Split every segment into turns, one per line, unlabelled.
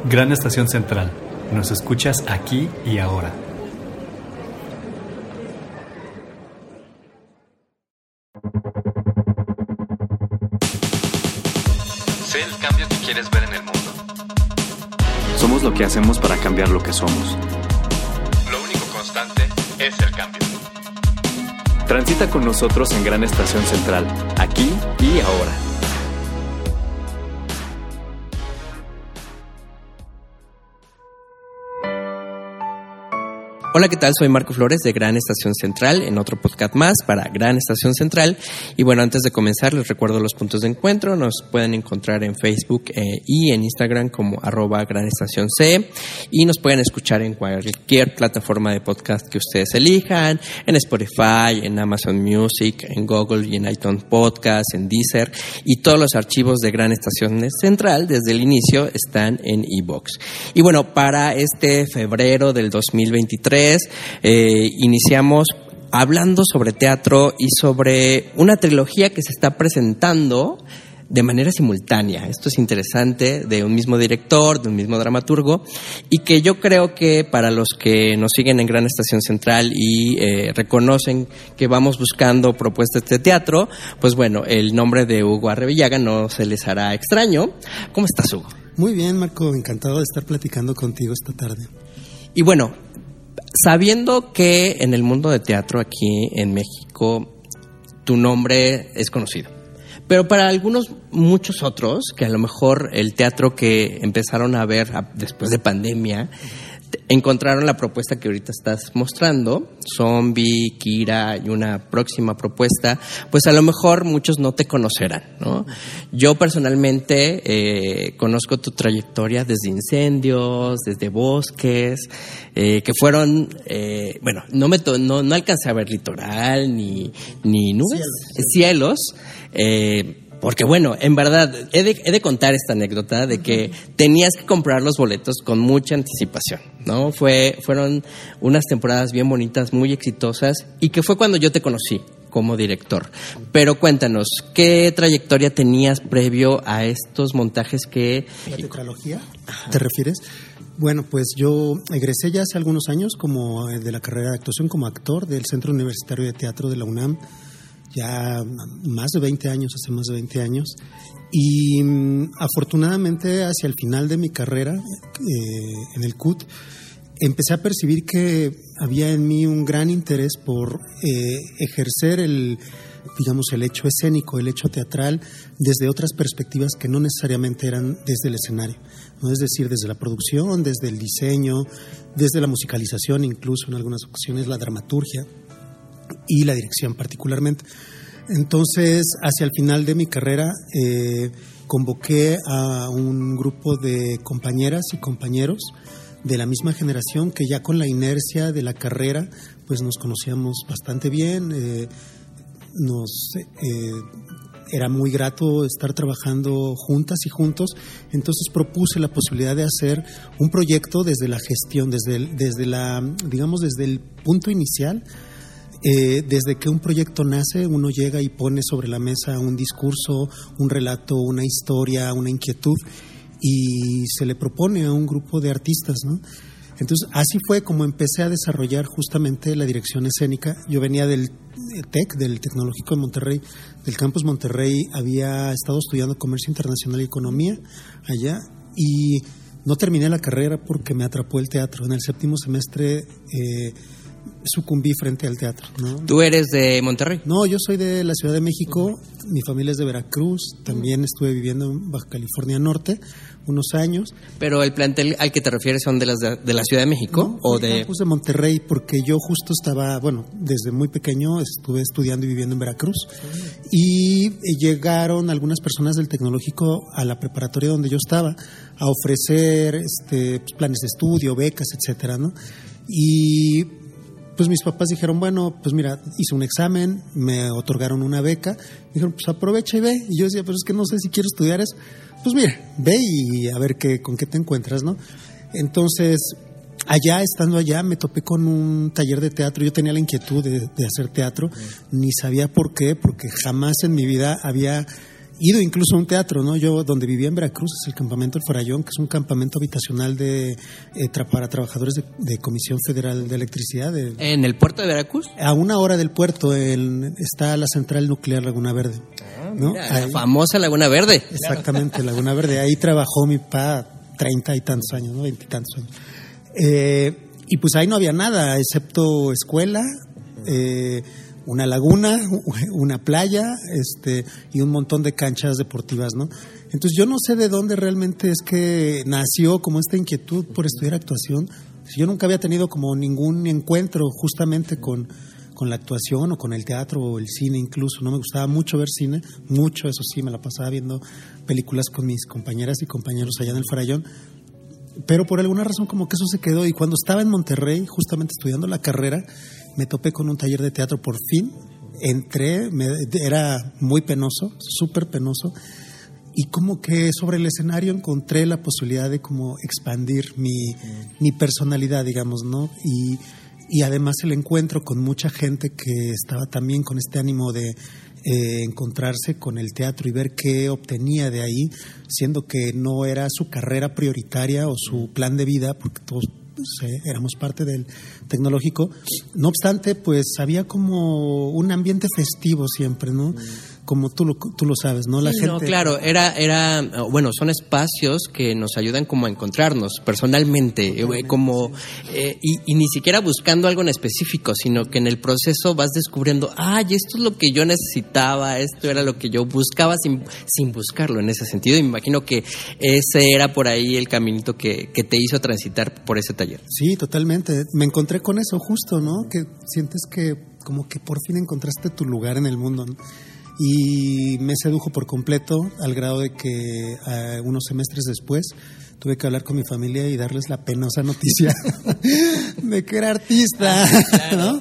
Gran Estación Central. Nos escuchas aquí y ahora.
Sé el cambio que quieres ver en el mundo.
Somos lo que hacemos para cambiar lo que somos.
Lo único constante es el cambio.
Transita con nosotros en Gran Estación Central, aquí y ahora.
Hola, ¿qué tal? Soy Marco Flores de Gran Estación Central, en otro podcast más para Gran Estación Central. Y bueno, antes de comenzar, les recuerdo los puntos de encuentro. Nos pueden encontrar en Facebook y en Instagram como @GranEstaciónC. Y nos pueden escuchar en cualquier plataforma de podcast que ustedes elijan, en Spotify, en Amazon Music, en Google y en iTunes Podcast, en Deezer. Y todos los archivos de Gran Estación Central desde el inicio están en iVoox. Y bueno, para este febrero del 2023, iniciamos hablando sobre teatro y sobre una trilogía que se está presentando de manera simultánea. Esto es interesante, de un mismo director, de un mismo dramaturgo, y que yo creo que para los que nos siguen en Gran Estación Central y reconocen que vamos buscando propuestas de teatro, pues bueno, el nombre de Hugo Arrevillaga no se les hará extraño. ¿Cómo estás, Hugo?
Muy bien, Marco, encantado de estar platicando contigo esta tarde.
Y bueno, sabiendo que en el mundo de teatro aquí en México tu nombre es conocido, pero para muchos otros, que a lo mejor el teatro que empezaron a ver después de pandemia, encontraron la propuesta que ahorita estás mostrando, Zombie, Kira y una próxima propuesta, pues a lo mejor muchos no te conocerán, ¿no? Yo personalmente conozco tu trayectoria desde Incendios, desde Bosques, que fueron, no alcancé a ver Litoral ni Nubes, Cielos. Porque bueno, en verdad, he de contar esta anécdota de que tenías que comprar los boletos con mucha anticipación, ¿no? Fueron unas temporadas bien bonitas, muy exitosas, y que fue cuando yo te conocí como director. Pero cuéntanos, ¿qué trayectoria tenías previo a estos montajes que...
¿La tetralogía? ¿Te refieres? Bueno, pues yo egresé ya hace algunos años como de la carrera de actuación como actor del Centro Universitario de Teatro de la UNAM, ya hace más de 20 años, y afortunadamente hacia el final de mi carrera en el CUT empecé a percibir que había en mí un gran interés por ejercer el hecho escénico, el hecho teatral desde otras perspectivas que no necesariamente eran desde el escenario, ¿no? Es decir, desde la producción, desde el diseño, desde la musicalización, incluso en algunas ocasiones la dramaturgia y la dirección particularmente. Entonces, hacia el final de mi carrera, convoqué a un grupo de compañeras y compañeros de la misma generación que ya con la inercia de la carrera, pues nos conocíamos bastante bien, era muy grato estar trabajando juntas y juntos. Entonces propuse la posibilidad de hacer un proyecto desde la gestión, desde el punto inicial. Desde que un proyecto nace, uno llega y pone sobre la mesa un discurso, un relato, una historia, una inquietud, y se le propone a un grupo de artistas, ¿no? Entonces, así fue como empecé a desarrollar justamente la dirección escénica. Yo venía del TEC, del Tecnológico de Monterrey, del Campus Monterrey. Había estado estudiando Comercio Internacional y Economía allá, y no terminé la carrera porque me atrapó el teatro. En el séptimo semestre sucumbí frente al teatro, ¿no?
¿Tú eres de Monterrey?
No, yo soy de la Ciudad de México, mi familia es de Veracruz, también estuve viviendo en Baja California Norte unos años.
¿Pero el plantel al que te refieres son de la Ciudad de México?
No,
¿o de
campus de Monterrey? Porque yo justo estaba, desde muy pequeño estuve estudiando y viviendo en Veracruz, y llegaron algunas personas del Tecnológico a la preparatoria donde yo estaba a ofrecer planes de estudio, becas, etcétera, ¿no? Y pues mis papás dijeron, bueno, pues mira, hice un examen, me otorgaron una beca, me dijeron, pues aprovecha y ve. Y yo decía, pero es que no sé si quiero estudiar eso. Pues mira, ve y a ver con qué te encuentras, ¿no? Entonces, estando allá, me topé con un taller de teatro. Yo tenía la inquietud de hacer teatro, ni sabía por qué, porque jamás en mi vida había ido incluso a un teatro, ¿no? Yo donde vivía en Veracruz es el campamento El Farallón, que es un campamento habitacional para trabajadores de Comisión Federal de Electricidad.
¿En el puerto de Veracruz?
A 1 hora del puerto está la central nuclear Laguna Verde. ¿No?
Mira, la famosa Laguna Verde.
Exactamente, claro. Laguna Verde. Ahí trabajó mi papá 30 y tantos años, ¿no? 20 y tantos años. Y pues ahí no había nada, excepto escuela, una laguna, una playa, y un montón de canchas deportivas, ¿no? Entonces yo no sé de dónde realmente es que nació como esta inquietud por estudiar actuación. Yo nunca había tenido como ningún encuentro justamente con la actuación o con el teatro o el cine incluso. No me gustaba mucho ver cine, mucho, eso sí, me la pasaba viendo películas con mis compañeras y compañeros allá en el Farallón, pero por alguna razón como que eso se quedó. Y cuando estaba en Monterrey, justamente estudiando la carrera, me topé con un taller de teatro. Por fin entré, era muy penoso, súper penoso, y como que sobre el escenario encontré la posibilidad de como expandir mi personalidad, digamos, ¿no? Y además el encuentro con mucha gente que estaba también con este ánimo de encontrarse con el teatro y ver qué obtenía de ahí, siendo que no era su carrera prioritaria o su plan de vida, porque todos éramos parte del tecnológico. No obstante, pues había como un ambiente festivo siempre, ¿no? Como tú lo sabes, ¿no? La gente...
No, claro, bueno, son espacios que nos ayudan como a encontrarnos personalmente, como y ni siquiera buscando algo en específico, sino que en el proceso vas descubriendo, esto es lo que yo necesitaba, esto era lo que yo buscaba sin buscarlo en ese sentido, y me imagino que ese era por ahí el caminito que te hizo transitar por ese taller.
Sí, totalmente. Me encontré con eso justo, ¿no? Que sientes que como que por fin encontraste tu lugar en el mundo, ¿no? Y me sedujo por completo, al grado de que unos semestres después tuve que hablar con mi familia y darles la penosa noticia de que era artista, ¿no?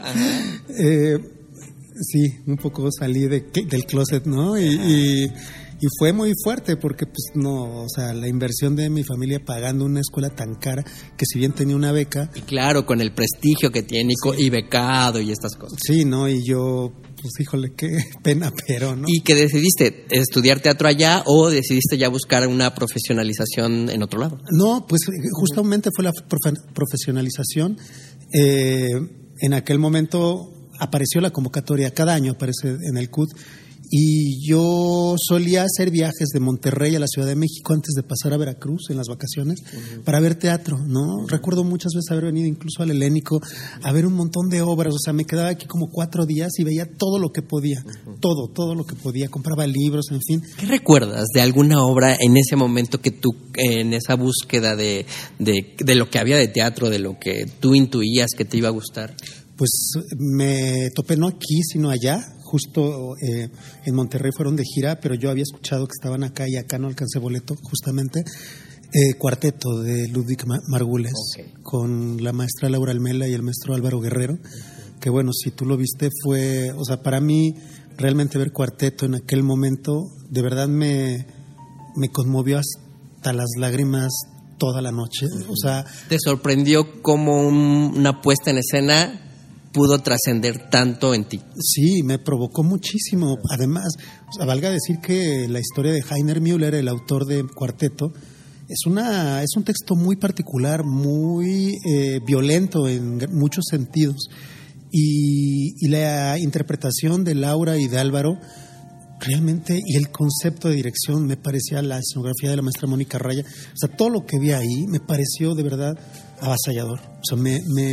Sí, un poco salí del closet, ¿no? Y fue muy fuerte porque pues no, o sea, la inversión de mi familia pagando una escuela tan cara, que si bien tenía una beca,
y claro, con el prestigio que tiene, sí, y becado y estas cosas.
Sí, ¿no? Y yo, pues híjole, qué pena, pero no.
¿Y que decidiste estudiar teatro allá o decidiste ya buscar una profesionalización en otro lado?
No, pues justamente fue la profesionalización. En aquel momento apareció la convocatoria, cada año aparece en el CUT, y yo solía hacer viajes de Monterrey a la Ciudad de México antes de pasar a Veracruz en las vacaciones para ver teatro, ¿no? Recuerdo muchas veces haber venido incluso al Helénico a ver un montón de obras. O sea, me quedaba aquí como 4 días y veía todo lo que podía, todo lo que podía, compraba libros, en fin.
¿Qué recuerdas de alguna obra en ese momento que tú, en esa búsqueda de lo que había de teatro, de lo que tú intuías que te iba a gustar?
Pues me topé no aquí, sino allá. Justo en Monterrey fueron de gira, pero yo había escuchado que estaban acá y acá no alcancé boleto, justamente. Cuarteto de Ludwig Margules, okay, con la maestra Laura Almela y el maestro Álvaro Guerrero, que bueno, si tú lo viste fue, o sea, para mí realmente ver Cuarteto en aquel momento de verdad me conmovió hasta las lágrimas toda la noche. O sea,
¿te sorprendió cómo una puesta en escena pudo trascender tanto en ti?
Sí, me provocó muchísimo. Además, o sea, valga decir que la historia de Heiner Müller, el autor de Cuarteto, es un texto muy particular, muy violento en muchos sentidos. Y la interpretación de Laura y de Álvaro, realmente, y el concepto de dirección, me parecía la escenografía de la maestra Mónica Raya. O sea, todo lo que vi ahí me pareció de verdad avasallador. O sea,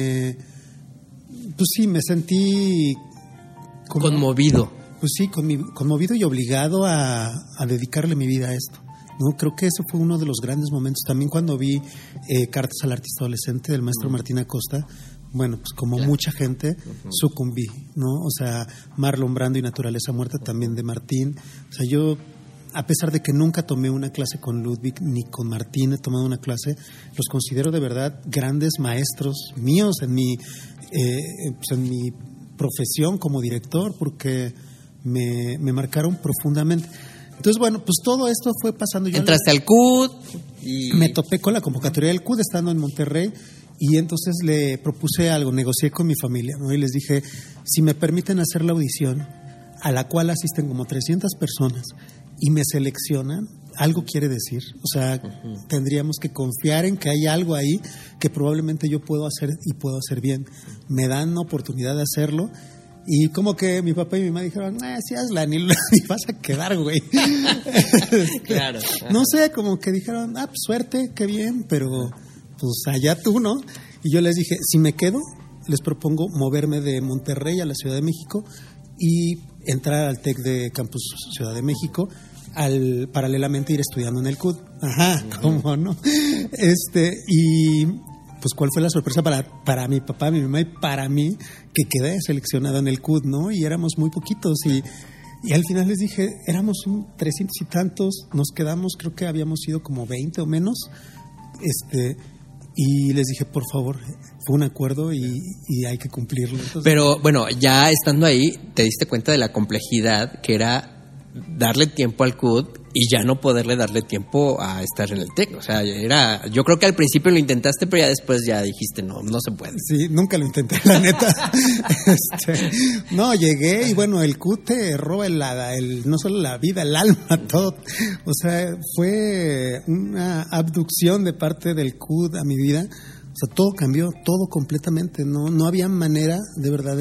pues sí, me sentí
conmovido.
Pues sí, conmovido y obligado a dedicarle mi vida a esto, ¿no? Creo que ese fue uno de los grandes momentos. También cuando vi Cartas al artista adolescente del maestro Martín Acosta, bueno, pues como mucha gente sucumbí, ¿no? O sea, Marlon Brando y Naturaleza Muerta también de Martín. O sea, yo, a pesar de que nunca tomé una clase con Ludwig ni con Martín he tomado una clase, los considero de verdad grandes maestros míos en mi profesión como director, porque me marcaron profundamente. Entonces, bueno, pues todo esto fue pasando.
Entraste al CUT y
me topé con la convocatoria del CUT estando en Monterrey, y entonces le propuse algo, negocié con mi familia, ¿no? Y les dije, si me permiten hacer la audición, a la cual asisten como 300 personas, y me seleccionan, algo quiere decir. O sea, tendríamos que confiar en que hay algo ahí que probablemente yo puedo hacer y puedo hacer bien. Me dan la oportunidad de hacerlo. Y como que mi papá y mi mamá dijeron, sí hazla, ni vas a quedar, güey.
Claro.
No sé, como que dijeron, pues suerte, qué bien, pero pues allá tú, ¿no? Y yo les dije, si me quedo, les propongo moverme de Monterrey a la Ciudad de México y entrar al TEC de Campus Ciudad de México, paralelamente ir estudiando en el CUD. Ajá, ¿cómo no? Y pues cuál fue la sorpresa para mi papá, mi mamá y para mí, que quedé seleccionado en el CUD, ¿no? Y éramos muy poquitos y al final les dije, éramos 300 y tantos, nos quedamos, creo que habíamos sido como 20 o menos, y les dije, por favor, fue un acuerdo y hay que cumplirlo. Entonces,
pero bueno, ya estando ahí, te diste cuenta de la complejidad que era darle tiempo al CUD y ya no poderle darle tiempo a estar en el TEC. O sea, yo creo que al principio lo intentaste, pero ya después ya dijiste, no se puede.
Sí, nunca lo intenté, la neta. No, llegué y bueno, el CUD te roba no solo la vida, el alma, todo. O sea, fue una abducción de parte del CUD a mi vida. O sea, todo cambió, todo completamente. No había manera, de verdad,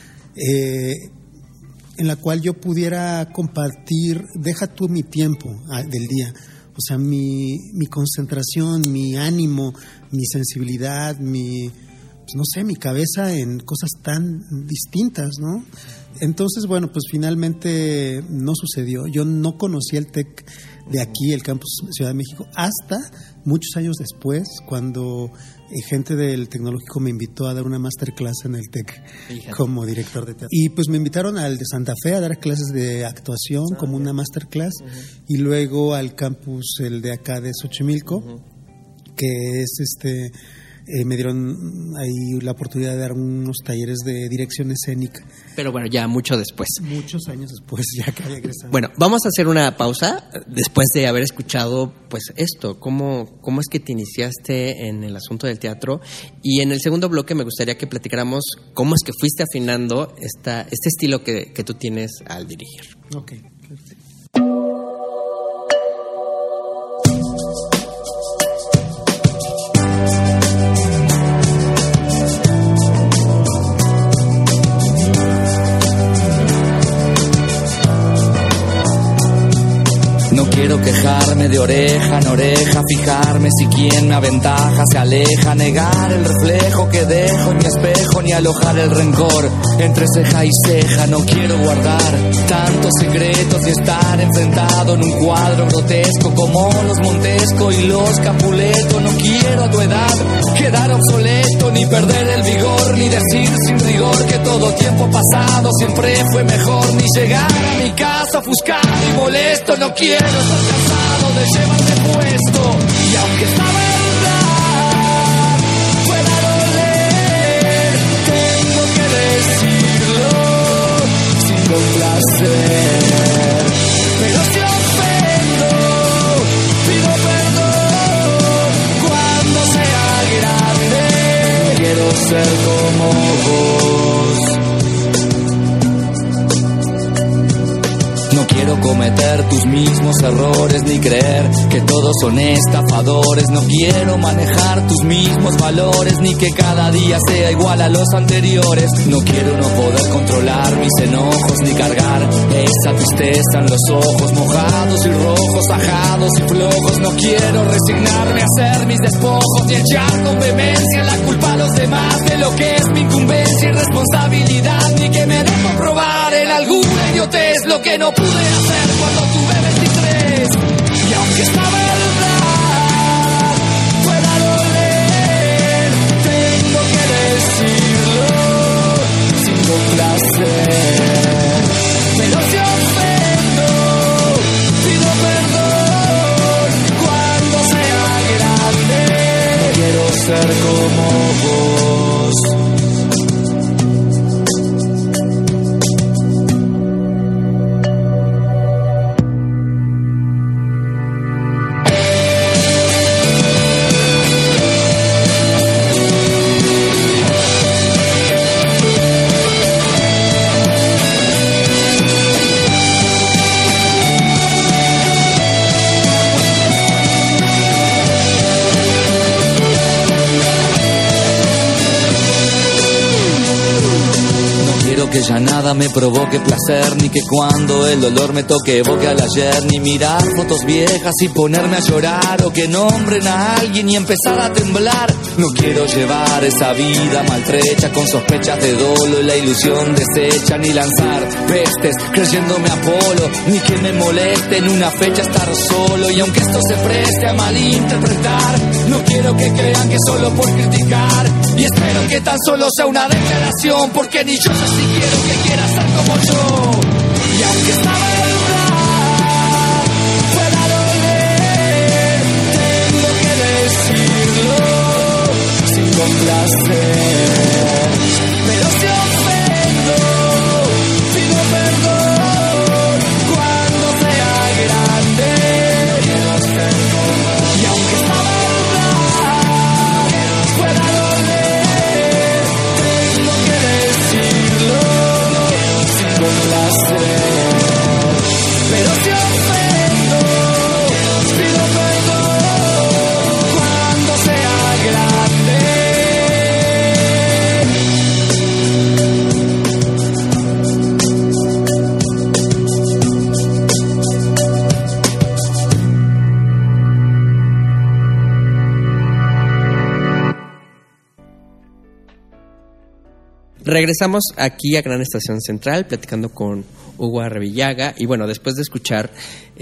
en la cual yo pudiera compartir, deja tú mi tiempo del día, o sea, mi concentración, mi ánimo, mi sensibilidad, mi cabeza en cosas tan distintas, ¿no? Entonces, bueno, pues finalmente no sucedió. Yo no conocí el TEC de aquí, el campus Ciudad de México, hasta muchos años después, cuando gente del Tecnológico me invitó a dar una masterclass en el TEC como director de teatro. Y pues me invitaron al de Santa Fe a dar clases de actuación como una masterclass, y luego al campus, el de acá de Xochimilco, que es me dieron ahí la oportunidad de dar unos talleres de dirección escénica.
Pero bueno, ya mucho después.
Muchos años después, ya que había egresado.
Bueno, vamos a hacer una pausa después de haber escuchado pues esto, cómo es que te iniciaste en el asunto del teatro, y en el segundo bloque me gustaría que platicáramos cómo es que fuiste afinando este estilo que tú tienes al dirigir.
Ok, perfecto.
Quiero quejarme de oreja en oreja, fijarme si quien me aventaja se aleja, negar el reflejo que dejo en mi espejo, ni alojar el rencor entre ceja y ceja. No quiero guardar tantos secretos y estar enfrentado en un cuadro grotesco como los Montesco y los Capuleto. No quiero a tu edad quedar obsoleto, ni perder el vigor, ni decir sin rigor que todo tiempo pasado siempre fue mejor, ni llegar a mi casa ofuscado y molesto. No quiero estar cansado de llevarme puesto, y aunque esta verdad pueda doler, tengo que decirlo sin complacer. Pero si ofendo, pido perdón cuando sea grande. Quiero ser como vos. No quiero cometer tus mismos errores, ni creer que todos son estafadores. No quiero manejar tus mismos valores, ni que cada día sea igual a los anteriores. No quiero no poder controlar mis enojos, ni cargar esa tristeza en los ojos mojados y rojos, ajados y flojos. No quiero resignarme a hacer mis despojos, ni echar con vehemencia la culpa a los demás de lo que es mi incumbencia y responsabilidad, ni que me dejo probar en alguna idiotez lo que no pude hacer cuando tuve 23. Y aunque esta verdad pueda doler, tengo que decirlo sin complacer. Pero si ofendo, pido perdón cuando sea grande. Quiero ser como vos. que ya nada me provoque placer, ni que cuando el dolor me toque evoque al ayer, ni mirar fotos viejas y ponerme a llorar, o que nombren a alguien y empezar a temblar. No quiero llevar esa vida maltrecha con sospechas de dolo y la ilusión deshecha, ni lanzar pestes creyéndome Apolo, ni que me moleste en una fecha estar solo. Y aunque esto se preste a malinterpretar, no quiero que crean que solo por criticar, y espero que tan solo sea una declaración, porque ni yo sé si quiero que quiera ser como yo. Y aunque esta verdad pueda doler, tengo que decirlo sin complacer. Pero si ofendo, pido perdón cuando sea grande. Quiero ser como. Y aunque esta verdad pueda doler, tengo que decirlo sin complacer. Pero si ofendo, pido perdón cuando sea grande.
Regresamos aquí a Gran Estación Central platicando con Hugo Arrevillaga, y bueno, después de escuchar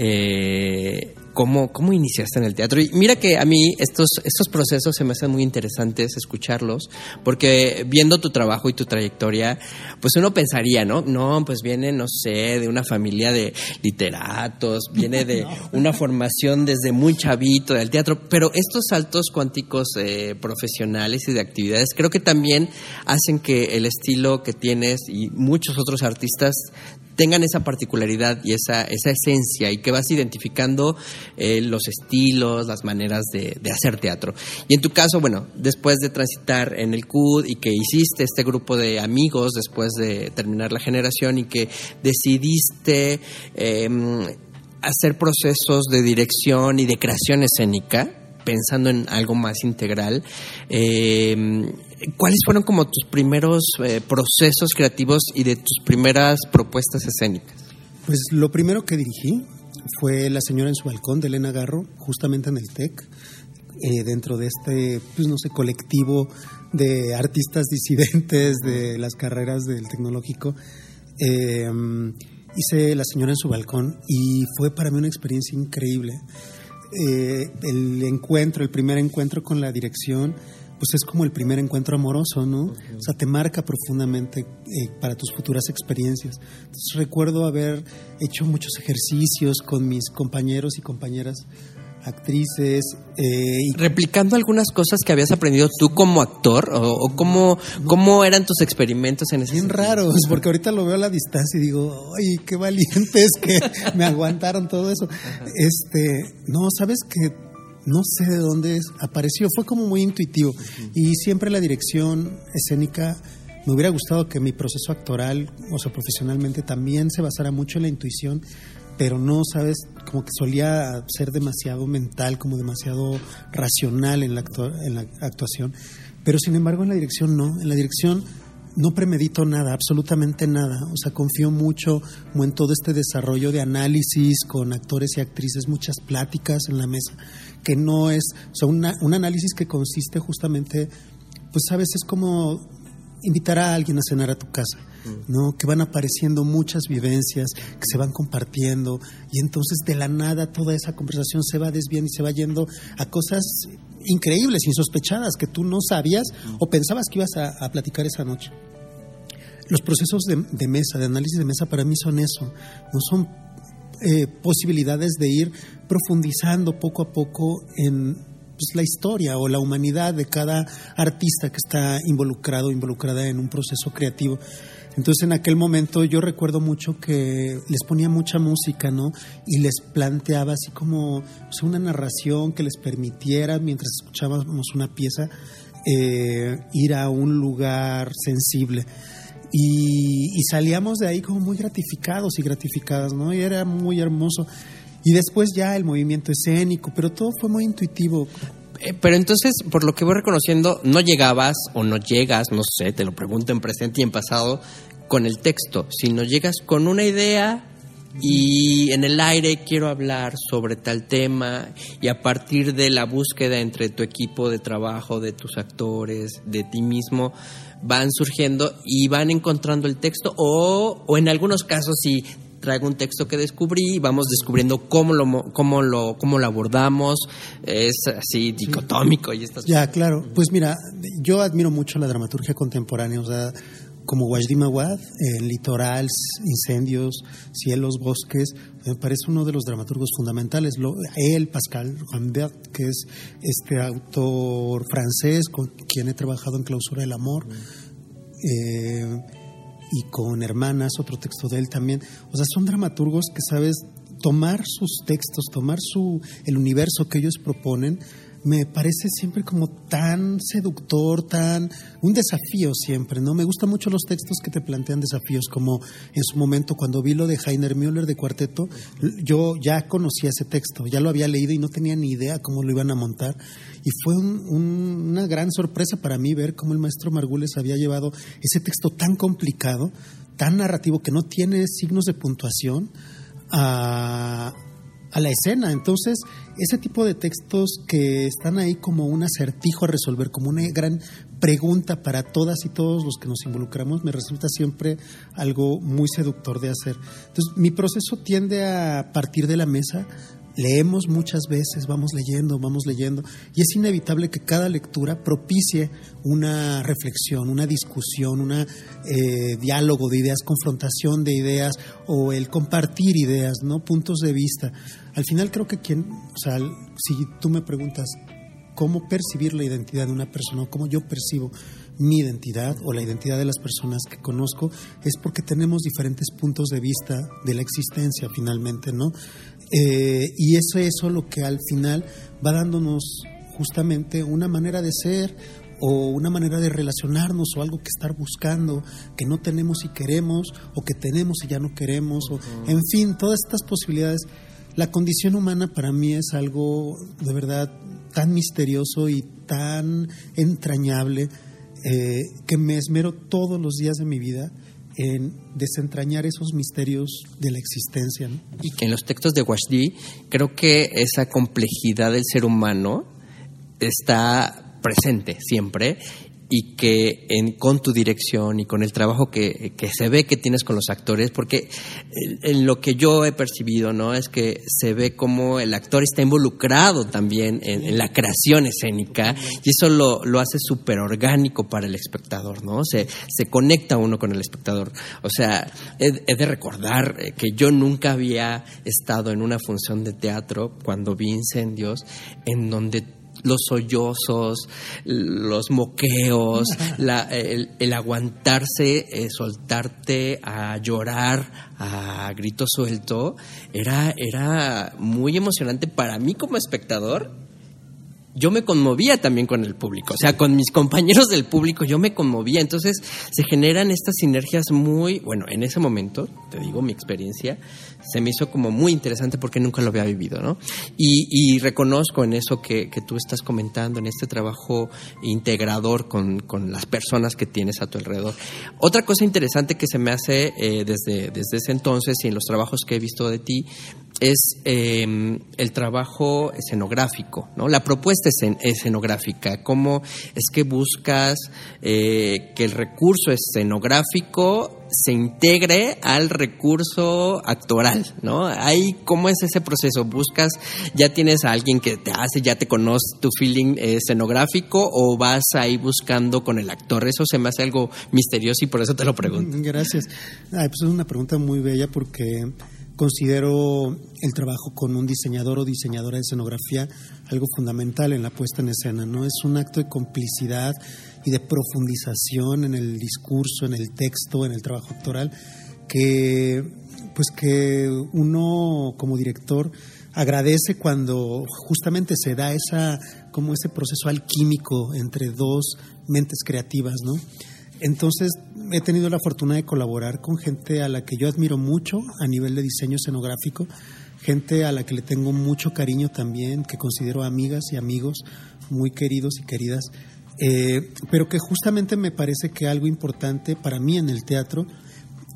cómo iniciaste en el teatro. Y mira que a mí estos procesos se me hacen muy interesantes escucharlos, porque viendo tu trabajo y tu trayectoria, pues uno pensaría, ¿no? No, pues viene, no sé, de una familia de literatos, viene de una formación desde muy chavito del teatro, pero estos saltos cuánticos profesionales y de actividades creo que también hacen que el estilo que tienes y muchos otros artistas tengan esa particularidad y esa esencia, y que vas identificando los estilos, las maneras de hacer teatro. Y en tu caso, bueno, después de transitar en el CUD y que hiciste este grupo de amigos después de terminar la generación y que decidiste hacer procesos de dirección y de creación escénica, pensando en algo más integral, ¿cuáles fueron como tus primeros procesos creativos y de tus primeras propuestas escénicas?
Pues lo primero que dirigí fue La señora en su balcón, de Elena Garro, justamente en el TEC, dentro de este, pues no sé, colectivo de artistas disidentes de las carreras del tecnológico. Hice La señora en su balcón y fue para mí una experiencia increíble. El primer encuentro con la dirección, pues es como el primer encuentro amoroso, ¿no? O sea, te marca profundamente para tus futuras experiencias. Entonces recuerdo haber hecho muchos ejercicios con mis compañeros y compañeras actrices.
¿Replicando algunas cosas que habías aprendido tú como actor? ¿O cómo eran tus experimentos en ese
sentido? Bien raros, porque ahorita lo veo a la distancia y digo, ¡ay, qué valientes que me aguantaron todo eso! No, ¿sabes qué? No sé de dónde apareció, fue como muy intuitivo. Y siempre la dirección escénica, me hubiera gustado que mi proceso actoral, o sea, profesionalmente, también se basara mucho en la intuición, pero no, ¿sabes? Como que solía ser demasiado mental, como demasiado racional en la actuación. Pero sin embargo en la dirección no, en la dirección no premedito nada, absolutamente nada. O sea, confío mucho como en todo este desarrollo de análisis con actores y actrices, muchas pláticas en la mesa, que no es, o sea, un análisis que consiste justamente, pues sabes, es como invitar a alguien a cenar a tu casa, ¿no? Que van apareciendo muchas vivencias que se van compartiendo, y entonces de la nada toda esa conversación se va desviando y se va yendo a cosas increíbles, insospechadas, que tú no sabías o pensabas que ibas a platicar esa noche. Los procesos de mesa, de análisis de mesa, para mí son eso, no son posibilidades de ir profundizando poco a poco en la historia o la humanidad de cada artista que está involucrada en un proceso creativo. Entonces en aquel momento yo recuerdo mucho que les ponía mucha música, ¿no? Y les planteaba así como, o sea, una narración que les permitiera, mientras escuchábamos una pieza, ir a un lugar sensible. Y salíamos de ahí como muy gratificados y gratificadas, ¿no? Y era muy hermoso. Y después ya el movimiento escénico, pero todo fue muy intuitivo.
Pero entonces, por lo que voy reconociendo, no llegabas o no llegas, no sé, te lo pregunto en presente y en pasado, con el texto, sino llegas con una idea y en el aire quiero hablar sobre tal tema, y a partir de la búsqueda entre tu equipo de trabajo, de tus actores, de ti mismo, van surgiendo y van encontrando el texto, o en algunos casos sí traigo un texto que descubrí y vamos descubriendo cómo lo abordamos. Es así dicotómico y estas
Ya,
cosas.
claro. Pues mira, yo admiro mucho la dramaturgia contemporánea, o sea, como Wajdi Mawad, Litoral, Incendios, Cielos, Bosques, me parece uno de los dramaturgos fundamentales. Pascal Rambert, que es este autor francés con quien he trabajado en Clausura del Amor, y con Hermanas, otro texto de él también. O sea, son dramaturgos que, sabes, tomar sus textos, tomar el universo que ellos proponen, me parece siempre como tan seductor, un desafío siempre, ¿no? Me gustan mucho los textos que te plantean desafíos, como en su momento cuando vi lo de Heiner Müller de Cuarteto, yo ya conocía ese texto, ya lo había leído y no tenía ni idea cómo lo iban a montar, y fue una gran sorpresa para mí ver cómo el maestro Margules había llevado ese texto tan complicado, tan narrativo, que no tiene signos de puntuación, a la escena. Entonces, ese tipo de textos que están ahí como un acertijo a resolver, como una gran pregunta para todas y todos los que nos involucramos, me resulta siempre algo muy seductor de hacer. Entonces, mi proceso tiende a partir de la mesa. Leemos muchas veces, vamos leyendo, y es inevitable que cada lectura propicie una reflexión, una discusión, un diálogo de ideas, confrontación de ideas, o el compartir ideas, ¿no? Puntos de vista. Al final creo que si tú me preguntas cómo percibir la identidad de una persona, o cómo yo percibo mi identidad o la identidad de las personas que conozco, es porque tenemos diferentes puntos de vista de la existencia finalmente, ¿no? Y eso es lo que al final va dándonos justamente una manera de ser, o una manera de relacionarnos, o algo que estar buscando, que no tenemos y queremos, o que tenemos y ya no queremos, o en fin, todas estas posibilidades. La condición humana para mí es algo de verdad tan misterioso y tan entrañable, que me esmero todos los días de mi vida en desentrañar esos misterios de la existencia, ¿no?
Y que en los textos de Wajdi creo que esa complejidad del ser humano está presente siempre, y que con tu dirección y con el trabajo que se ve que tienes con los actores, porque en lo que yo he percibido, ¿no?, es que se ve como el actor está involucrado también en la creación escénica, y eso lo hace súper orgánico para el espectador, ¿no? Se conecta uno con el espectador. O sea, he de recordar que yo nunca había estado en una función de teatro cuando vi Incendios, en donde los sollozos, los moqueos, el aguantarse, soltarte a llorar a grito suelto, era muy emocionante para mí como espectador. Yo me conmovía también con el público, o sea, con mis compañeros del público yo me conmovía. Entonces se generan estas sinergias en ese momento, te digo, mi experiencia se me hizo como muy interesante porque nunca lo había vivido, ¿no? Y reconozco en eso que tú estás comentando, en este trabajo integrador con las personas que tienes a tu alrededor. Otra cosa interesante que se me hace desde ese entonces y en los trabajos que he visto de ti es el trabajo escenográfico, ¿no? La propuesta escenográfica. ¿Cómo es que buscas que el recurso escenográfico se integre al recurso actoral, ¿no? Ahí, ¿cómo es ese proceso? ¿Buscas, ya tienes a alguien que te hace, ya te conoce tu feeling escenográfico, o vas ahí buscando con el actor? Eso se me hace algo misterioso y por eso te lo pregunto.
Gracias. Pues es una pregunta muy bella, porque considero el trabajo con un diseñador o diseñadora de escenografía algo fundamental en la puesta en escena, ¿no? Es un acto de complicidad y de profundización en el discurso, en el texto, en el trabajo actoral, que uno como director agradece cuando justamente se da ese proceso alquímico entre dos mentes creativas, ¿no? Entonces he tenido la fortuna de colaborar con gente a la que yo admiro mucho a nivel de diseño escenográfico, gente a la que le tengo mucho cariño también, que considero amigas y amigos muy queridos y queridas, pero que justamente me parece que algo importante para mí en el teatro,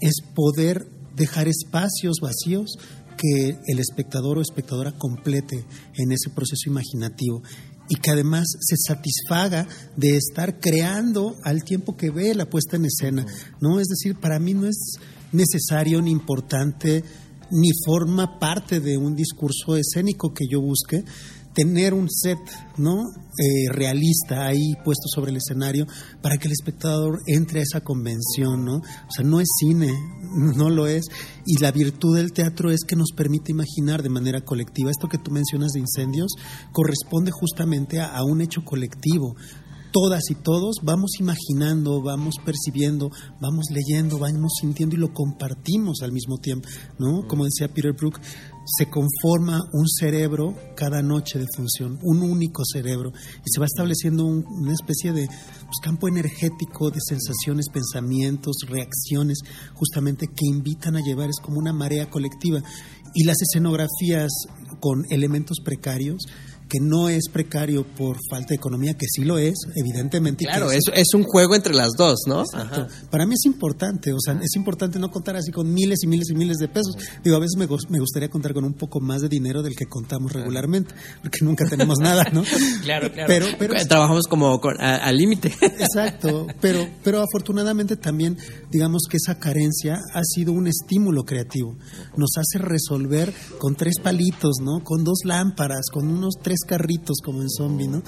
es poder dejar espacios vacíos que el espectador o espectadora complete en ese proceso imaginativo y que además se satisfaga de estar creando al tiempo que ve la puesta en escena, ¿no? Es decir, para mí no es necesario ni importante ni forma parte de un discurso escénico que yo busque tener un set, ¿no? Realista ahí puesto sobre el escenario para que el espectador entre a esa convención, ¿no? O sea, no es cine, no lo es. Y la virtud del teatro es que nos permite imaginar de manera colectiva. Esto que tú mencionas de incendios corresponde justamente a un hecho colectivo. Todas y todos vamos imaginando, vamos percibiendo, vamos leyendo, vamos sintiendo y lo compartimos al mismo tiempo, ¿no? Como decía Peter Brook, se conforma un cerebro cada noche de función, un único cerebro, y se va estableciendo una especie de campo energético de sensaciones, pensamientos, reacciones, justamente que invitan a llevar, es como una marea colectiva. Y las escenografías con elementos precarios, que no es precario por falta de economía, que sí lo es, evidentemente.
Claro, es un juego entre las dos, ¿no?
Exacto. Para mí es importante, o sea, es importante no contar así con miles y miles y miles de pesos. Digo, a veces me gustaría contar con un poco más de dinero del que contamos regularmente, porque nunca tenemos nada, ¿no?
Claro.
Pero
trabajamos como al límite.
Exacto, pero afortunadamente también, digamos que esa carencia ha sido un estímulo creativo. Nos hace resolver con 3 palitos, ¿no? Con 2 lámparas, con unos 3 carritos como en Zombie, ¿no?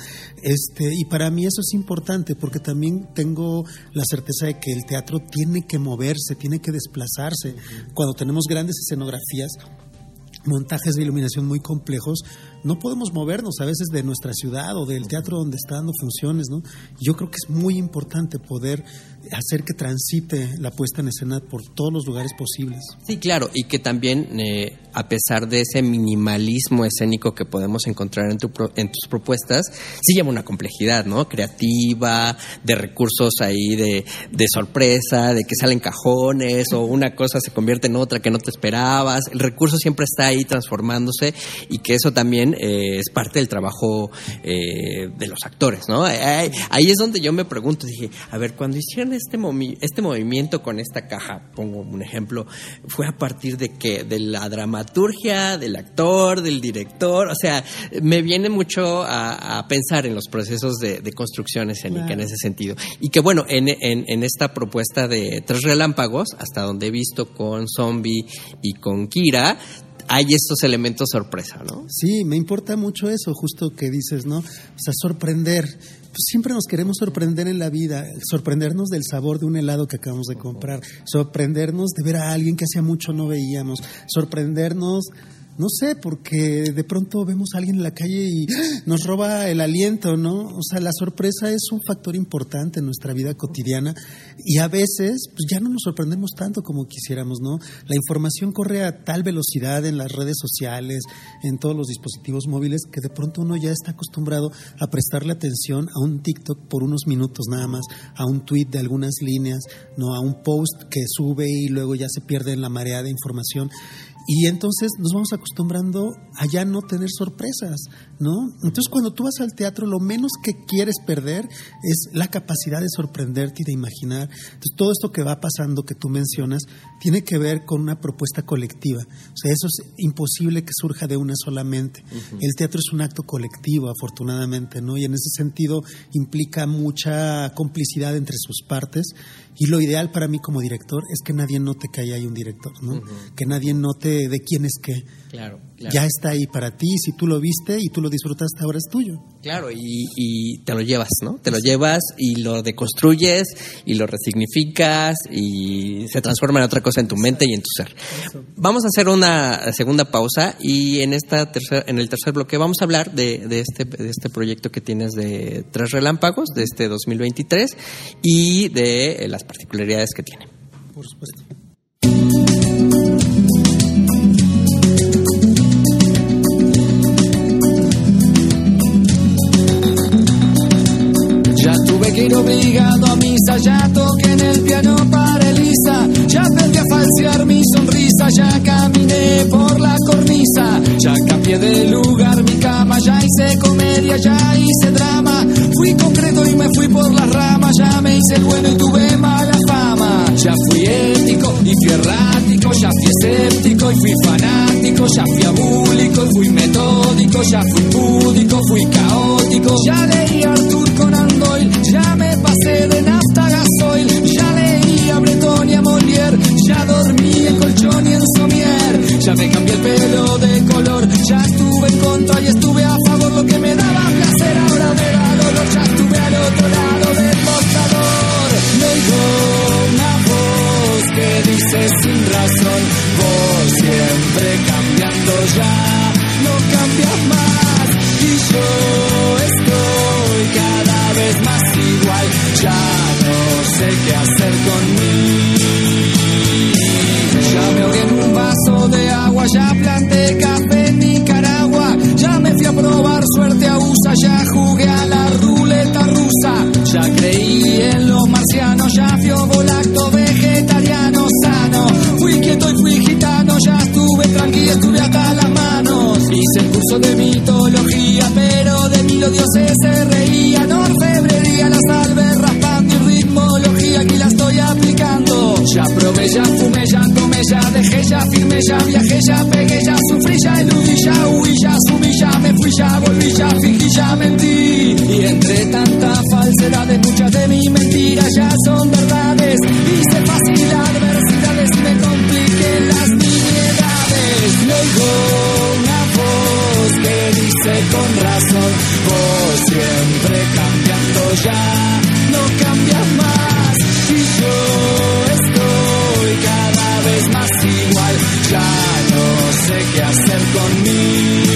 Y para mí eso es importante porque también tengo la certeza de que el teatro tiene que moverse, tiene que desplazarse. Cuando tenemos grandes escenografías, montajes de iluminación muy complejos, no podemos movernos a veces de nuestra ciudad o del teatro donde está dando funciones, ¿no? Yo creo que es muy importante poder hacer que transite la puesta en escena por todos los lugares posibles.
Sí, claro, y que también a pesar de ese minimalismo escénico que podemos encontrar en tus propuestas, sí lleva una complejidad, ¿no? Creativa, de recursos ahí de sorpresa, de que salen cajones o una cosa se convierte en otra que no te esperabas. El recurso siempre está ahí transformándose y que eso también es parte del trabajo de los actores, ¿no? Ahí es donde yo me pregunto, dije, a ver, cuando hicieron este movimiento con esta caja, pongo un ejemplo, ¿fue a partir de qué? ¿De la dramaturgia, del actor, del director? O sea, me viene mucho a pensar en los procesos de construcción escénica, claro, en ese sentido. Y que bueno, en esta propuesta de 3 relámpagos, hasta donde he visto con Zombie y con Kira, hay estos elementos sorpresa, ¿no?
Sí, me importa mucho eso, justo que dices, ¿no? O sea, sorprender. Pues siempre nos queremos sorprender en la vida, sorprendernos del sabor de un helado que acabamos de comprar, sorprendernos de ver a alguien que hacía mucho no veíamos, sorprendernos, no sé, porque de pronto vemos a alguien en la calle y nos roba el aliento, ¿no? O sea, la sorpresa es un factor importante en nuestra vida cotidiana y a veces pues ya no nos sorprendemos tanto como quisiéramos, ¿no? La información corre a tal velocidad en las redes sociales, en todos los dispositivos móviles, que de pronto uno ya está acostumbrado a prestarle atención a un TikTok por unos minutos nada más, a un tweet de algunas líneas, ¿no? A un post que sube y luego ya se pierde en la marea de información. Y entonces nos vamos acostumbrando a ya no tener sorpresas, ¿no? Entonces cuando tú vas al teatro, lo menos que quieres perder es la capacidad de sorprenderte y de imaginar. Entonces todo esto que va pasando, que tú mencionas, tiene que ver con una propuesta colectiva. O sea, eso es imposible que surja de una sola mente. Uh-huh. El teatro es un acto colectivo, afortunadamente, ¿no? Y en ese sentido implica mucha complicidad entre sus partes. Y lo ideal para mí como director es que nadie note que ahí hay un director, ¿no? Uh-huh. Que nadie note de quién es qué.
Claro.
Ya está ahí para ti, si tú lo viste y tú lo disfrutaste, ahora es tuyo.
Claro, y te lo llevas, ¿no? Te lo llevas y lo deconstruyes y lo resignificas y se transforma en otra cosa en tu mente y en tu ser. Eso. Vamos a hacer una segunda pausa y en el tercer bloque vamos a hablar de este proyecto que tienes de 3 relámpagos de este 2023 y de las particularidades que tiene.
Por supuesto.
Que ir obligado a misa, ya toqué en el piano para Elisa, ya aprendí a falsear mi sonrisa, ya caminé por la cornisa, ya cambié de lugar mi cama, ya hice comedia, ya hice drama, fui concreto y me fui por las ramas, ya me hice el bueno y tuve mala fama, ya fui ético y fui fui fanático, ya fui abúlico, fui metódico, ya fui púdico, fui caótico. Ya leí Arthur Conan Doyle, ya me pasé de nafta a gasoil, ya leí a Breton y a Molière, ya dormí en colchón y en somier, ya me cambié el pelo de color, ya estuve en contra y estuve a favor, lo que me daba placer ahora me da dolor, ya estuve al otro lado del mostrador. Me oigo una voz que dice sin razón, vos siempre cambiando ya, no cambias más, y yo estoy cada vez más igual, ya no sé qué hacer conmigo. Ya me ahogué en un vaso de agua, ya planté café en Nicaragua, ya me fui a probar suerte a USA, ya jugué a la ruleta rusa, ya creí en los marcianos, ya fui ovolacto vegetariano sano, fui quieto y fui gitano, ya estuve tranquilo, estuve hasta las manos, hice el curso de mitología, pero de mí los dioses se reían, orfebrería, la salve raspando y ritmología, aquí la estoy aplicando, ya probé, ya fumé, ya tomé, ya dejé, ya firmé, ya viajé, ya pegué, ya sufrí, ya eludí, ya huí, ya subí, ya me fui, ya volví, ya fingí, ya mentí. Y entre tanta falsedades, muchas de mis mentiras ya son verdades. Hice fácil adversidades y me compliqué las nimiedades. Y oigo una voz que dice con razón, vos siempre cambiando ya, no cambias más. Y yo estoy cada vez más igual, ya no sé qué hacer conmigo.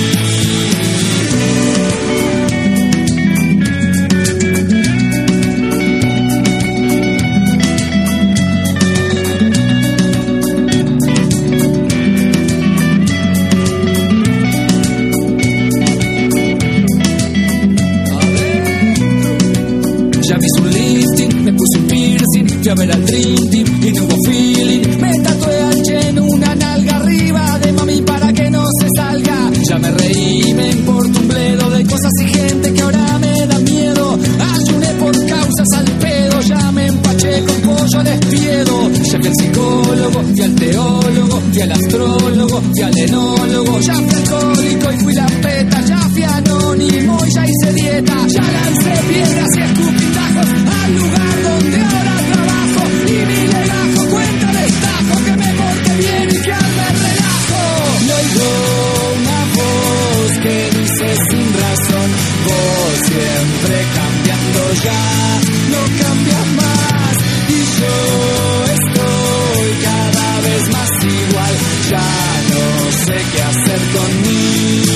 Ya me hice un lifting, me puse un piercing, fui a ver al Dream Team y no hubo feeling. Me tatué al Chen una nalga arriba de mami para que no se salga. Ya me reí, me importa un bledo de cosas y gente que ahora me da miedo. Ayuné por causas al pedo, ya me empaché con pollo al espiedo. Ya fui al psicólogo, fui al teólogo, fui al astrólogo, fui al enólogo. Ya fui alcohólico y fui la peta, ya fui anónimo y ya hice dieta. Ya lancé piedras y escupitajos al lugar donde ahora trabajo. Y mi legajo cuenta de estajo, que me porte bien y que ande relajo. Y oigo una voz que dice sin razón, vos siempre cambiando ya, no cambias más. Y yo estoy cada vez más igual, ya no sé qué hacer conmigo.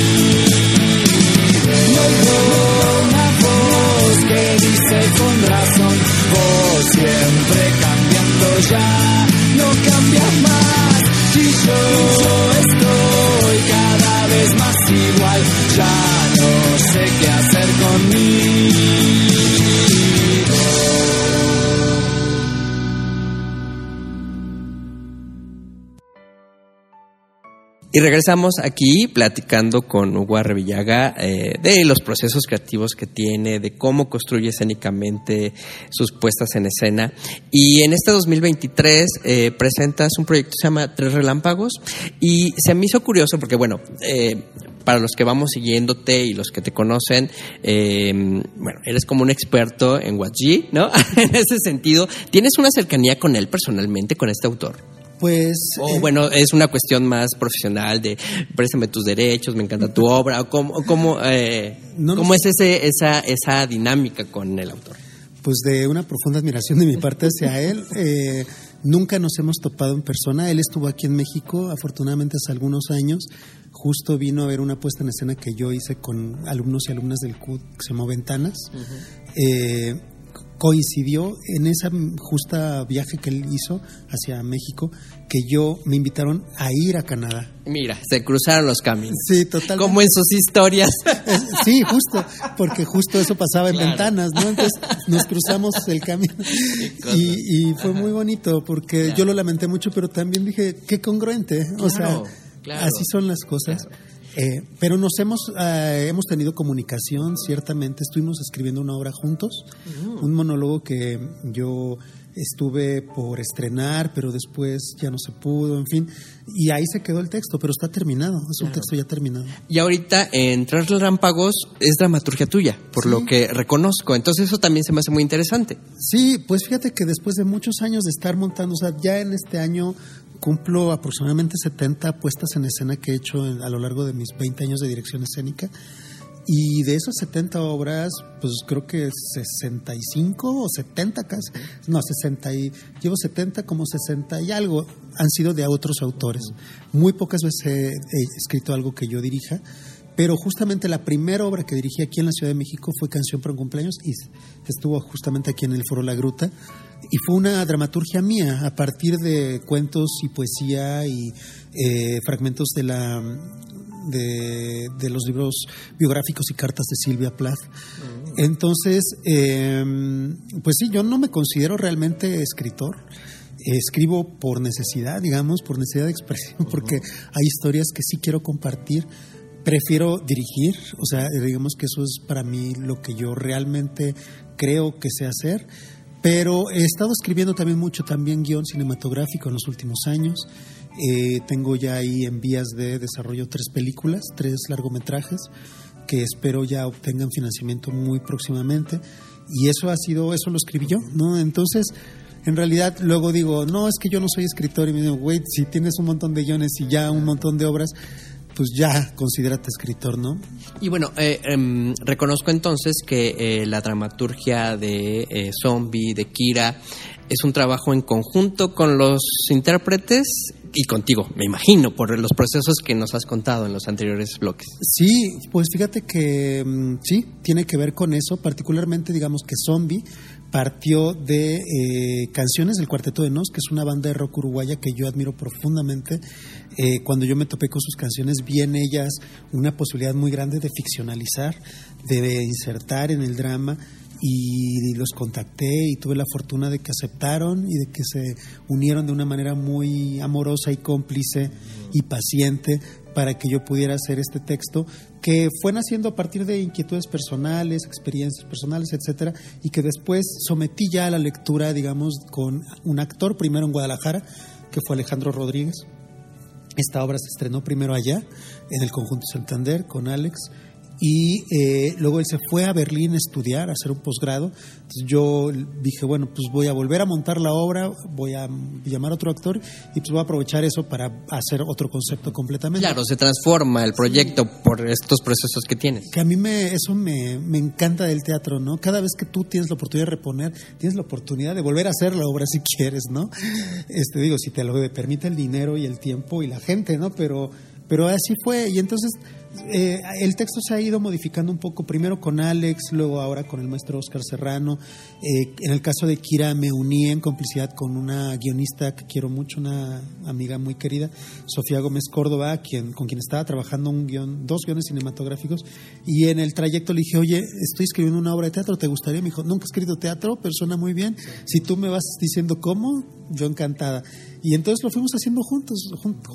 Y oigo una voz que dice con razón, vos siempre cambiando ya, no cambias más. Y yo estoy cada vez más igual, ya no sé qué hacer conmigo.
Y regresamos aquí platicando con Hugo Arrevillaga de los procesos creativos que tiene, de cómo construye escénicamente sus puestas en escena. Y en este 2023 presentas un proyecto que se llama Tres Relámpagos, y se me hizo curioso porque, bueno, para los que vamos siguiéndote y los que te conocen, bueno, eres como un experto en Guatji, ¿no? En ese sentido, ¿tienes una cercanía con él personalmente, con este autor?
Pues...
bueno, es una cuestión más profesional de préstame tus derechos, me encanta tu obra, o ¿cómo es esa dinámica con el autor?
Pues de una profunda admiración de mi parte hacia él. Nunca nos hemos topado en persona. Él estuvo aquí en México, afortunadamente hace algunos años. Justo vino a ver una puesta en escena que yo hice con alumnos y alumnas del CUT, que se llamó Ventanas. Uh-huh. Coincidió en esa justa viaje que él hizo hacia México, que me invitaron a ir a Canadá.
Mira, se cruzaron los caminos.
Sí, totalmente.
Como en sus historias.
Sí, justo, porque justo eso pasaba en Ventanas, ¿no? Entonces nos cruzamos el camino y fue muy bonito, porque yo lo lamenté mucho, pero también dije, qué congruente, o sea, así son las cosas. Claro. Pero hemos tenido comunicación, ciertamente. Estuvimos escribiendo una obra juntos, un monólogo que yo estuve por estrenar, pero después ya no se pudo, en fin, y ahí se quedó el texto, pero está terminado, es un texto ya terminado.
Y ahorita en Tras Relámpagos es dramaturgia tuya, por lo que reconozco, entonces eso también se me hace muy interesante.
Sí, pues fíjate que después de muchos años de estar montando, o sea, ya en este año cumplo aproximadamente 70 puestas en escena que he hecho a lo largo de mis 20 años de dirección escénica. Y de esas 70 obras, pues creo que 65 o 70 casi, no, 60 y llevo 70, como 60 y algo han sido de otros autores. Muy pocas veces he escrito algo que yo dirija, pero justamente la primera obra que dirigí aquí en la Ciudad de México fue Canción para un cumpleaños y estuvo justamente aquí en el Foro La Gruta y fue una dramaturgia mía a partir de cuentos y poesía y fragmentos de los libros biográficos y cartas de Silvia Plath. Entonces, pues sí, yo no me considero realmente escritor. Escribo por necesidad, digamos, por necesidad de expresión, porque hay historias que sí quiero compartir. Prefiero dirigir, o sea, digamos que eso es para mí lo que yo realmente creo que sé hacer. Pero he estado escribiendo también guión cinematográfico en los últimos años. Tengo ya ahí en vías de desarrollo 3 películas, 3 largometrajes que espero ya obtengan financiamiento muy próximamente. Y eso lo escribí yo, ¿no? Entonces, en realidad, luego digo, no, es que yo no soy escritor. Y me digo, güey, si tienes un montón de guiones y ya un montón de obras, pues ya considérate escritor, ¿no?
Y bueno, reconozco entonces que la dramaturgia de Zombie, de Kira, es un trabajo en conjunto con los intérpretes y contigo, me imagino, por los procesos que nos has contado en los anteriores bloques.
Sí, pues fíjate que sí, tiene que ver con eso, particularmente digamos que Zombie partió de canciones del Cuarteto de Nos, que es una banda de rock uruguaya que yo admiro profundamente. Cuando yo me topé con sus canciones, vi en ellas una posibilidad muy grande de ficcionalizar, de insertar en el drama, y los contacté y tuve la fortuna de que aceptaron y de que se unieron de una manera muy amorosa y cómplice y paciente para que yo pudiera hacer este texto que fue naciendo a partir de inquietudes personales, experiencias personales, etcétera, y que después sometí ya a la lectura, digamos, con un actor, primero en Guadalajara, que fue Alejandro Rodríguez. Esta obra se estrenó primero allá, en el Conjunto Santander, con Alex, y luego él se fue a Berlín a estudiar, a hacer un posgrado. Entonces yo dije, bueno, pues voy a volver a montar la obra, voy a llamar a otro actor y pues voy a aprovechar eso para hacer otro concepto completamente.
Claro, se transforma el proyecto por estos procesos que tienes.
Que a mí eso me encanta del teatro, ¿no? Cada vez que tú tienes la oportunidad de reponer, tienes la oportunidad de volver a hacer la obra si quieres, ¿no? Digo, si te lo permite el dinero y el tiempo y la gente, ¿no? Pero así fue, y entonces el texto se ha ido modificando un poco, primero con Alex, luego ahora con el maestro Óscar Serrano. En el caso de Kira me uní en complicidad con una guionista que quiero mucho, una amiga muy querida, Sofía Gómez Córdoba, con quien estaba trabajando dos guiones cinematográficos, y en el trayecto le dije, oye, estoy escribiendo una obra de teatro, ¿te gustaría? Me dijo, nunca he escrito teatro, pero suena muy bien, si tú me vas diciendo cómo, yo encantada. Y entonces lo fuimos haciendo juntos,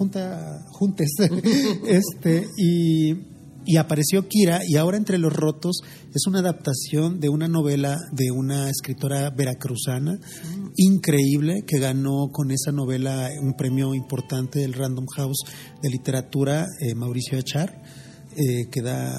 y apareció Kira, y ahora Entre los Rotos es una adaptación de una novela de una escritora veracruzana increíble, que ganó con esa novela un premio importante del Random House de literatura, Mauricio Echar, que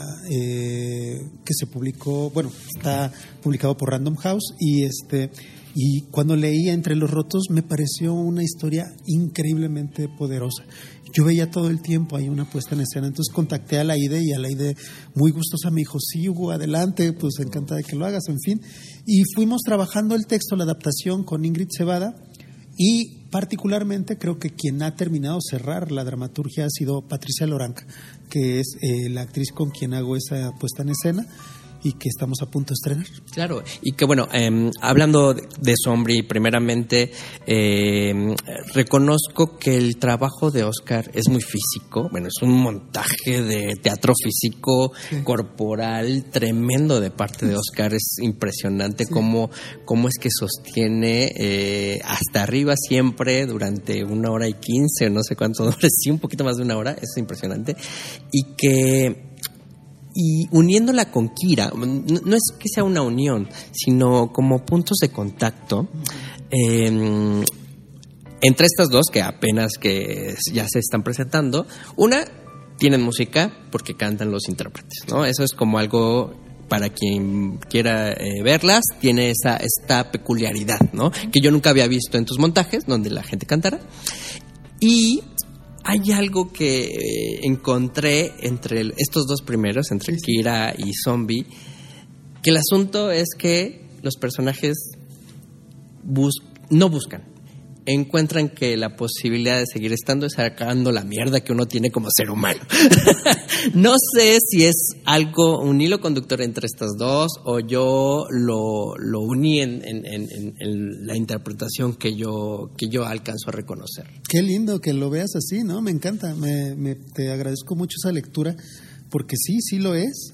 se publicó, bueno, está publicado por Random House, y cuando leí Entre los Rotos me pareció una historia increíblemente poderosa. Yo veía todo el tiempo ahí una puesta en escena, entonces contacté a la Aide, y a la Aide muy gustosa me dijo, sí, Hugo, adelante, pues encantada de que lo hagas, en fin. Y fuimos trabajando el texto, la adaptación con Ingrid Cebada, y particularmente creo que quien ha terminado cerrar la dramaturgia ha sido Patricia Loranca, que es la actriz con quien hago esa puesta en escena y que estamos a punto de estrenar.
Claro, y que bueno, hablando de Zombie, primeramente reconozco que el trabajo de Óscar es muy físico, bueno, es un montaje de teatro físico, sí, corporal, tremendo de parte de Óscar, es impresionante, sí, cómo es que sostiene hasta arriba siempre durante 1:15, no sé cuánto dura, sí, un poquito más de 1 hora, es impresionante, y uniéndola con Kira, no es que sea una unión, sino como puntos de contacto. Entre estas dos, que apenas que ya se están presentando, una, tienen música porque cantan los intérpretes, ¿no? Eso es como algo, para quien quiera verlas, tiene esta peculiaridad, ¿no? Que yo nunca había visto en tus montajes, donde la gente cantara. Y hay algo que encontré entre estos dos primeros, entre Kira y Zombie, que el asunto es que los personajes no buscan, encuentran que la posibilidad de seguir estando es sacando la mierda que uno tiene como ser humano. No sé si es algo, un hilo conductor entre estas dos, o yo lo uní en la interpretación que yo alcanzo a reconocer.
Qué lindo que lo veas así, ¿no? Me encanta, te agradezco mucho esa lectura, porque sí lo es.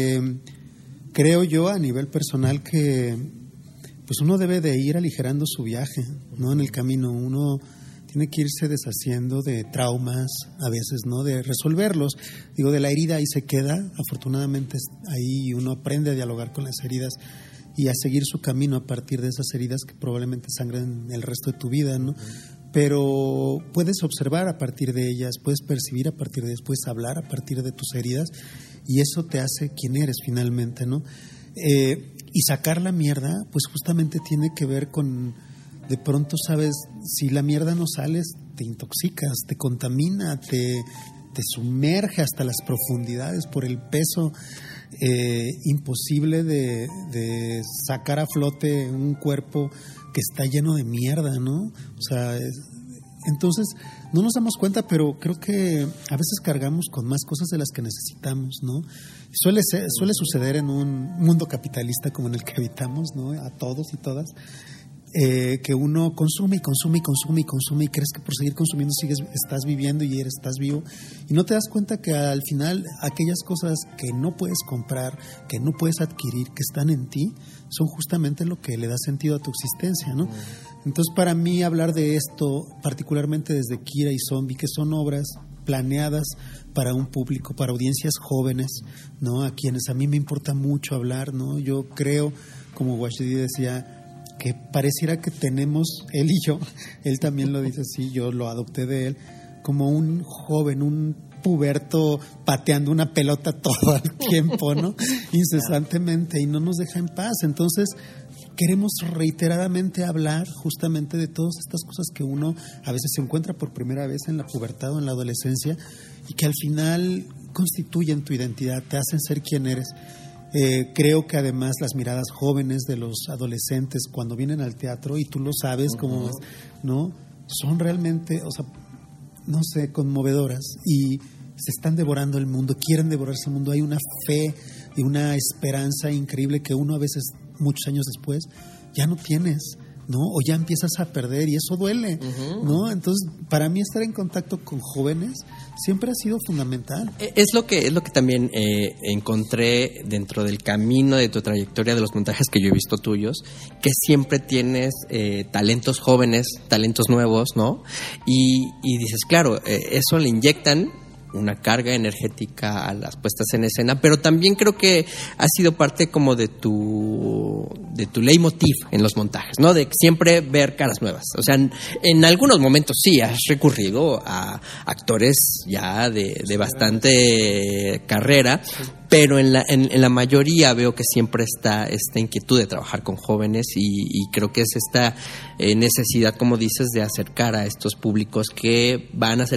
Creo yo a nivel personal que pues uno debe de ir aligerando su viaje, ¿no? En el camino uno tiene que irse deshaciendo de traumas, a veces, ¿no? De resolverlos. Digo, de la herida ahí se queda, afortunadamente ahí uno aprende a dialogar con las heridas y a seguir su camino a partir de esas heridas que probablemente sangren el resto de tu vida, ¿no? Pero puedes observar a partir de ellas, puedes percibir a partir de ellas, puedes hablar a partir de tus heridas, y eso te hace quien eres finalmente, ¿no? Y sacar la mierda, pues justamente tiene que ver con, de pronto sabes, si la mierda no sales, te intoxicas, te contamina, te sumerge hasta las profundidades por el peso imposible de sacar a flote un cuerpo que está lleno de mierda, ¿no? O sea, entonces no nos damos cuenta, pero creo que a veces cargamos con más cosas de las que necesitamos, ¿no? Suele suceder en un mundo capitalista como en el que habitamos, ¿no? A todos y todas, que uno consume y crees que por seguir consumiendo estás viviendo y estás vivo, y no te das cuenta que al final aquellas cosas que no puedes comprar, que no puedes adquirir, que están en ti, son justamente lo que le da sentido a tu existencia, ¿no? Entonces, para mí hablar de esto, particularmente desde Kira y Zombie, que son obras planeadas para un público, para audiencias jóvenes, ¿no? A quienes a mí me importa mucho hablar, ¿no? Yo creo, como Washidi decía, que pareciera que tenemos, él y yo, él también lo dice así, yo lo adopté de él, como un joven, un puberto pateando una pelota todo el tiempo, ¿no? Incesantemente, y no nos deja en paz. Entonces, queremos reiteradamente hablar justamente de todas estas cosas que uno a veces se encuentra por primera vez en la pubertad o en la adolescencia, y que al final constituyen tu identidad, te hacen ser quien eres. Creo que además las miradas jóvenes de los adolescentes cuando vienen al teatro, y tú lo sabes, como, ¿no? Son realmente, o sea, no sé, conmovedoras, y se están devorando el mundo, quieren devorarse el mundo. Hay una fe y una esperanza increíble que uno a veces, muchos años después, ya no tienes, ¿no? O ya empiezas a perder, y eso duele, ¿no? Entonces, para mí estar en contacto con jóvenes siempre ha sido fundamental.
Es lo que también encontré dentro del camino de tu trayectoria, de los montajes que yo he visto tuyos, que siempre tienes talentos jóvenes, talentos nuevos, ¿no? Y dices, claro, eso le inyectan una carga energética a las puestas en escena, pero también creo que ha sido parte como de tu leitmotiv en los montajes, ¿no? De siempre ver caras nuevas. O sea, en algunos momentos sí has recurrido a actores ya de bastante carrera, pero en la mayoría veo que siempre está esta inquietud de trabajar con jóvenes, y creo que es esta necesidad, como dices, de acercar a estos públicos que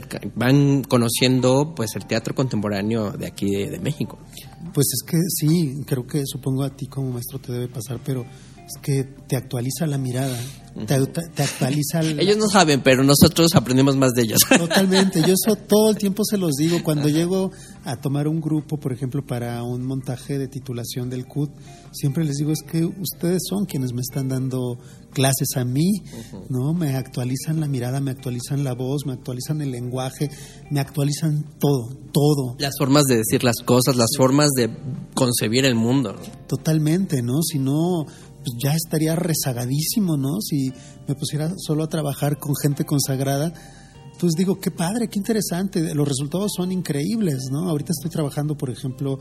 van conociendo pues el teatro contemporáneo de aquí de México.
Pues es que sí, creo que supongo a ti como maestro te debe pasar, pero es que te actualiza la mirada, te actualiza
Ellos no saben, pero nosotros aprendemos más de ellos.
Totalmente, yo eso todo el tiempo se los digo. Cuando llego a tomar un grupo, por ejemplo, para un montaje de titulación del CUT, siempre les digo, es que ustedes son quienes me están dando clases a mí, ¿no? Me actualizan la mirada, me actualizan la voz, me actualizan el lenguaje, me actualizan todo.
Las formas de decir las cosas, las formas de concebir el mundo, ¿no?
Totalmente, ¿no? Si no, pues ya estaría rezagadísimo, ¿no? Si me pusiera solo a trabajar con gente consagrada, pues digo, qué padre, qué interesante, los resultados son increíbles, ¿no? Ahorita estoy trabajando, por ejemplo,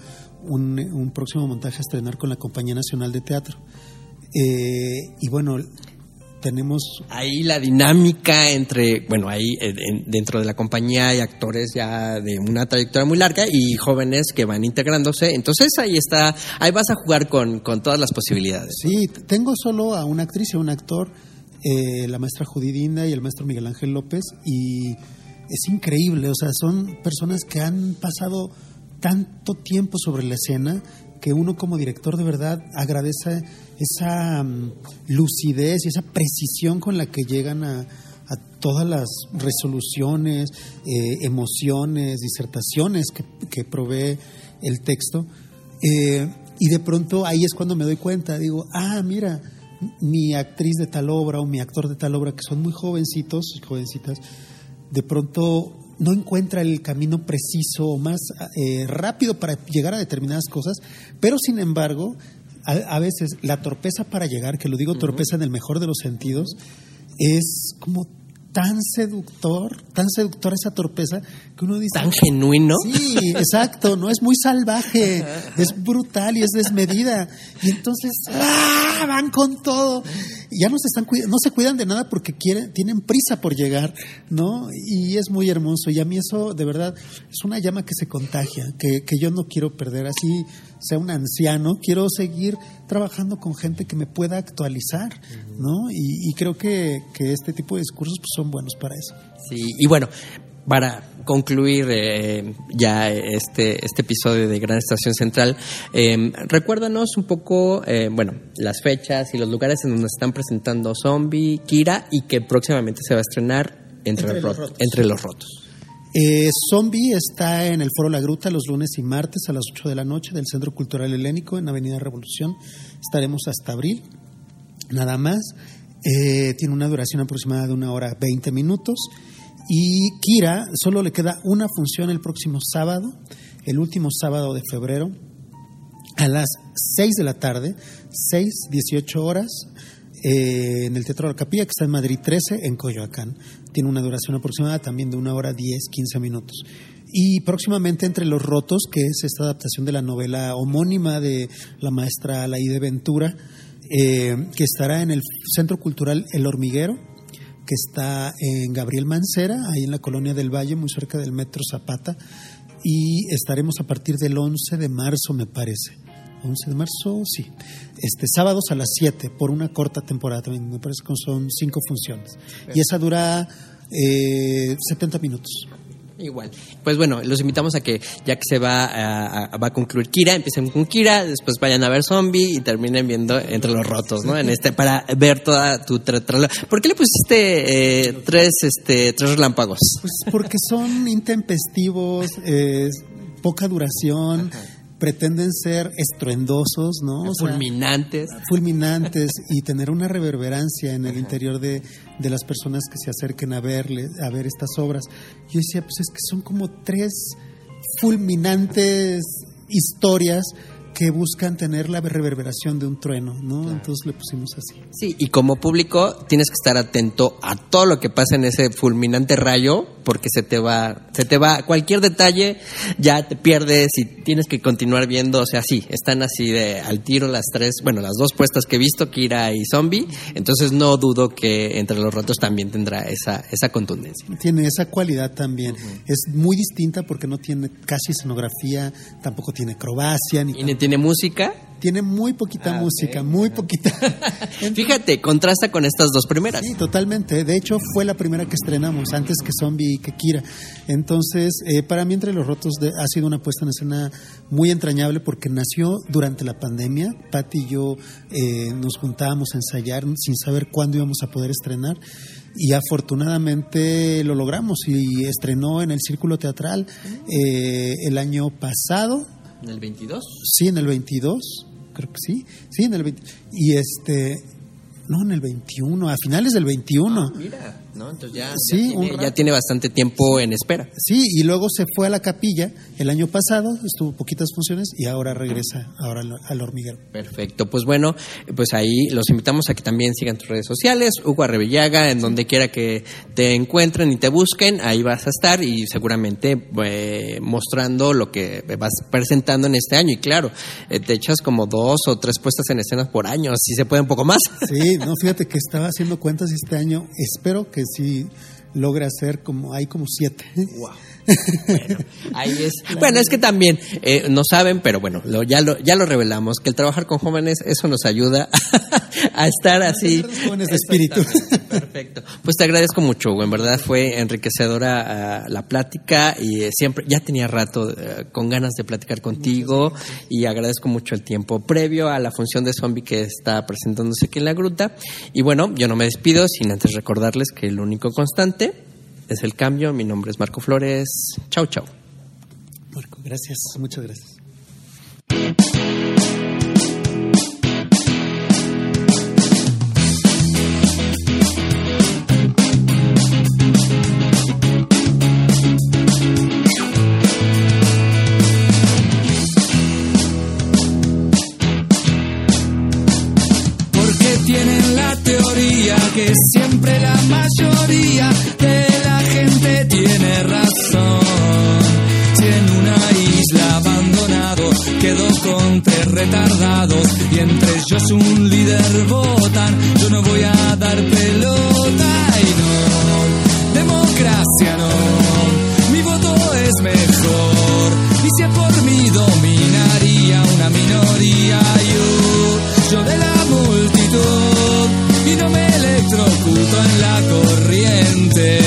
un próximo montaje a estrenar con la Compañía Nacional de Teatro. Y bueno, tenemos...
Ahí la dinámica entre, bueno, ahí dentro de la compañía hay actores ya de una trayectoria muy larga y jóvenes que van integrándose. Entonces ahí vas a jugar con todas las posibilidades.
Sí, tengo solo a una actriz y a un actor, la maestra Judy Dinda y el maestro Miguel Ángel López, y es increíble, o sea, son personas que han pasado tanto tiempo sobre la escena que uno como director de verdad agradece esa lucidez y esa precisión con la que llegan a todas las resoluciones, emociones, disertaciones que provee el texto. Y de pronto ahí es cuando me doy cuenta, digo, mira, mi actriz de tal obra o mi actor de tal obra, que son muy jovencitos y jovencitas, de pronto no encuentra el camino preciso o más rápido para llegar a determinadas cosas, pero sin embargo, a veces la torpeza para llegar, que lo digo torpeza en el mejor de los sentidos, es como tan seductora esa torpeza que uno dice...
Tan genuino.
Sí, exacto, no es muy salvaje, es brutal y es desmedida. Y entonces van con todo. Ya no se cuidan de nada porque tienen prisa por llegar, ¿no? Y es muy hermoso. Y a mí eso, de verdad, es una llama que se contagia, que yo no quiero perder. Así sea un anciano, quiero seguir trabajando con gente que me pueda actualizar, ¿no? Y creo que este tipo de discursos pues, son buenos para eso.
Sí, y bueno, para concluir ya este episodio de Gran Estación Central, recuérdanos un poco, las fechas y los lugares en donde se están presentando Zombie, Kira, y que próximamente se va a estrenar Entre los Rotos.
Zombie está en el Foro La Gruta los lunes y martes a las 8 de la noche del Centro Cultural Helénico en Avenida Revolución. Estaremos hasta abril, nada más. Tiene una duración aproximada de 1 hora 20 minutos. Y Kira solo le queda una función el próximo sábado, el último sábado de febrero, a las 6 de la tarde, 18 horas, en el Teatro de la Capilla, que está en Madrid 13, en Coyoacán. Tiene una duración aproximada también de 1 hora 15 minutos. Y próximamente Entre los Rotos, que es esta adaptación de la novela homónima de la maestra Alaide Ventura, que estará en el Centro Cultural El Hormiguero, que está en Gabriel Mancera, ahí en la Colonia del Valle, muy cerca del Metro Zapata, y estaremos a partir del 11 de marzo, me parece. 11 de marzo, sí. Sábados a las 7, por una corta temporada también, me parece que son 5 funciones. Y esa dura 70 minutos.
Igual. Pues bueno, los invitamos a que, ya que se va a concluir Kira, empiecen con Kira, después vayan a ver Zombie y terminen viendo Entre los Rotos, ¿no? Para ver toda tu ¿Por qué le pusiste tres relámpagos?
Pues porque son intempestivos, poca duración. Ajá. Pretenden ser estruendosos, ¿no? Fulminantes y tener una reverberancia en el interior de las personas que se acerquen a ver estas obras. Yo decía, pues es que son como 3 fulminantes historias que buscan tener la reverberación de un trueno, ¿no? Claro. Entonces le pusimos así.
Sí, y como público tienes que estar atento a todo lo que pasa en ese fulminante rayo, porque se te va cualquier detalle, ya te pierdes y tienes que continuar viendo. O sea, sí, están así de al tiro las 2 puestas que he visto, Kira y Zombie. Entonces no dudo que Entre los Rotos también tendrá esa contundencia.
Tiene esa cualidad también. Uh-huh. Es muy distinta porque no tiene casi escenografía, tampoco tiene acrobacia.
¿Y tiene música?
Tiene muy poquita música, muy poquita.
Fíjate, contrasta con estas 2 primeras.
Sí, totalmente. De hecho, fue la primera que estrenamos, antes que Zombie y que Kira. Entonces, para mí Entre los Rotos ha sido una puesta en escena muy entrañable porque nació durante la pandemia. Pati y yo nos juntábamos a ensayar sin saber cuándo íbamos a poder estrenar. Y afortunadamente lo logramos y estrenó en el Círculo Teatral el año pasado.
¿En el 22?
Sí, en el 22, creo que sí. Sí, en el 20. Y no, en el 21, a finales del 21.
Mira. ¿no? Entonces ya tiene bastante tiempo en espera.
Sí, y luego se fue a la Capilla el año pasado, estuvo poquitas funciones y ahora regresa al Hormiguero.
Perfecto, pues bueno, pues ahí los invitamos a que también sigan tus redes sociales, Hugo Arribellaga, en donde quiera que te encuentren y te busquen, ahí vas a estar y seguramente mostrando lo que vas presentando en este año. Y claro, te echas como 2 o 3 puestas en escenas por año, si se puede un poco más.
Sí, no, fíjate que estaba haciendo cuentas este año, espero que sí logre hacer como 7.
Wow. Bueno, ahí es. Bueno, es que también no saben, pero bueno, ya lo revelamos, que el trabajar con jóvenes, eso nos ayuda a estar así.
Jóvenes de espíritu.
Perfecto. Pues te agradezco mucho, Hugo. En verdad fue enriquecedora la plática y siempre, ya tenía rato con ganas de platicar contigo y agradezco mucho el tiempo previo a la función de Zombie que está presentándose aquí en la Gruta. Y bueno, yo no me despido sin antes recordarles que lo único constante es el cambio. Mi nombre es Marco Flores. Chau, chau.
Marco, gracias. Muchas gracias.
Porque tienen la teoría que siempre la mayoría de la gente tiene razón. Si en una isla abandonado quedó con 3 retardados y entre ellos un líder votan, yo no voy a dar pelota y no, democracia no, mi voto es mejor y si es por mí dominaría una minoría. Yo de la multitud y no me electrocuto en la corriente.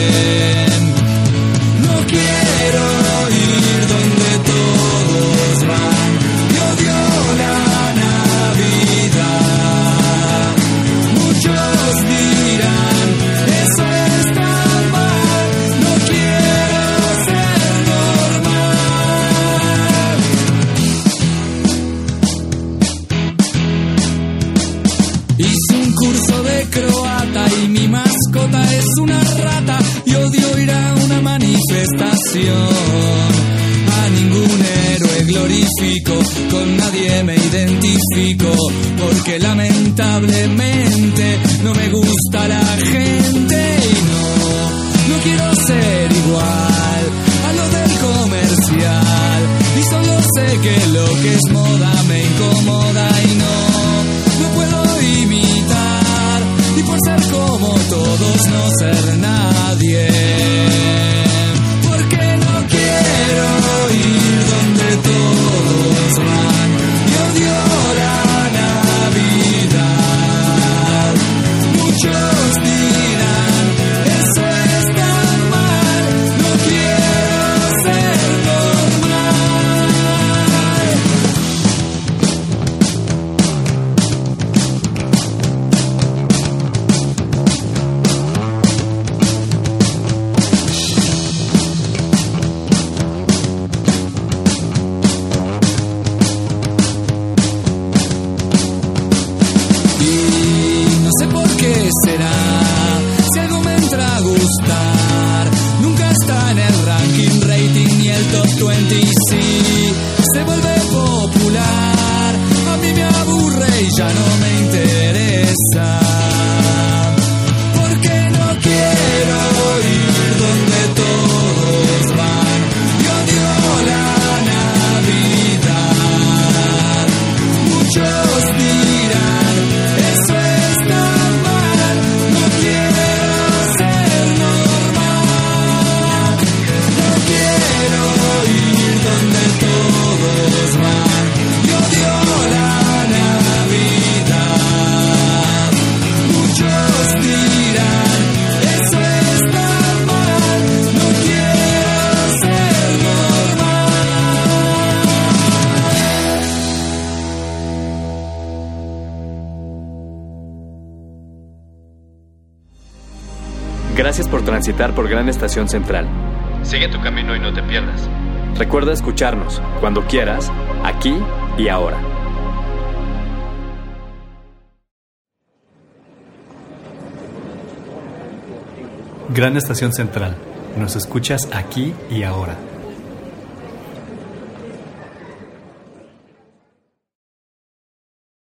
No quiero ir donde todos van y odio la Navidad. Muchos dirán, eso está mal, no quiero ser normal. Hice un curso de croata y mi mascota es una rata y odio ir a una manifestación. A ningún héroe glorifico, con nadie me identifico, porque lamentablemente no me gusta la gente y no quiero ser igual a lo del comercial y solo sé que lo que es moda me incomoda y no puedo imitar y por ser como todos no ser nadie. Porque no quiero ir donde todos van y odio la Navidad. Muchos dirán, eso está mal, no quiero ser normal. No sé por qué será, si algo me entra a gustar, nunca está en el ranking, rating ni el top 20. Si se vuelve popular, a mí me aburre y ya no me interesa. Porque no quiero ir donde todos van y odio la Navidad. Muchos dirán, eso está mal, no quiero ser normal. No quiero ir donde todos van y odio la Navidad. Muchos dirán, eso está mal, no quiero ser normal.
Gracias por transitar por Gran Estación Central.
Sigue tu camino y no te pierdas.
Recuerda escucharnos cuando quieras, aquí y ahora.
Gran Estación Central. Nos escuchas aquí y ahora.